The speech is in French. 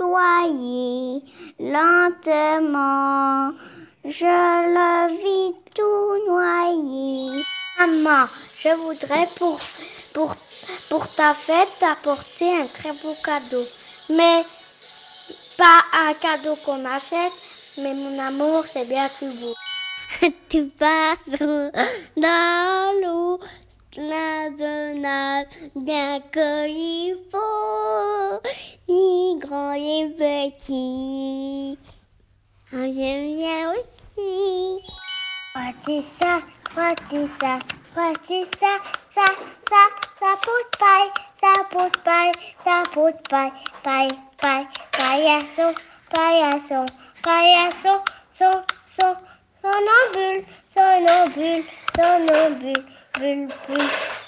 noyer lentement. Je le vis tout noyer. Maman, je voudrais pour ta fête t'apporter un très beau cadeau. Mais pas un cadeau qu'on achète, mais mon amour, c'est bien plus beau. Tu passes dans l'eau nationale, bien que il faut, ni grand ni petit. J'aime bien aussi. Voici ça, ça pousse paille, ça pousse paille, ça pousse paille, paille, paillasson, paillasson, paillasson, somnambule, bulle, bulle.